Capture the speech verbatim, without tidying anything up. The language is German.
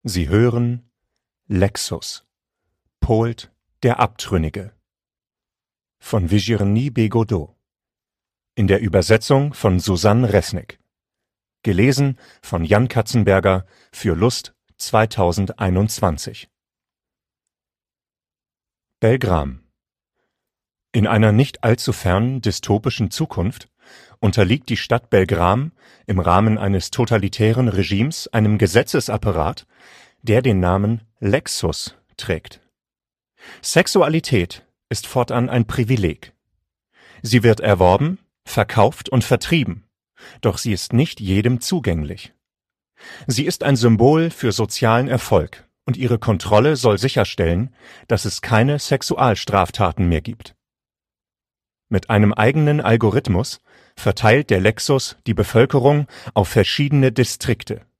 Sie hören Lexus, Polt der Abtrünnige von Virginie Bégodeau. In der Übersetzung von Susanne Resnick. Gelesen von Jan Katzenberger für Lust zweitausendeinundzwanzig. Belgram. In einer nicht allzu fernen dystopischen Zukunft unterliegt die Stadt Belgram im Rahmen eines totalitären Regimes einem Gesetzesapparat, der den Namen Lexus trägt. Sexualität ist fortan ein Privileg. Sie wird erworben, verkauft und vertrieben, doch sie ist nicht jedem zugänglich. Sie ist ein Symbol für sozialen Erfolg und ihre Kontrolle soll sicherstellen, dass es keine Sexualstraftaten mehr gibt. Mit einem eigenen Algorithmus verteilt der Lexus die Bevölkerung auf verschiedene Distrikte,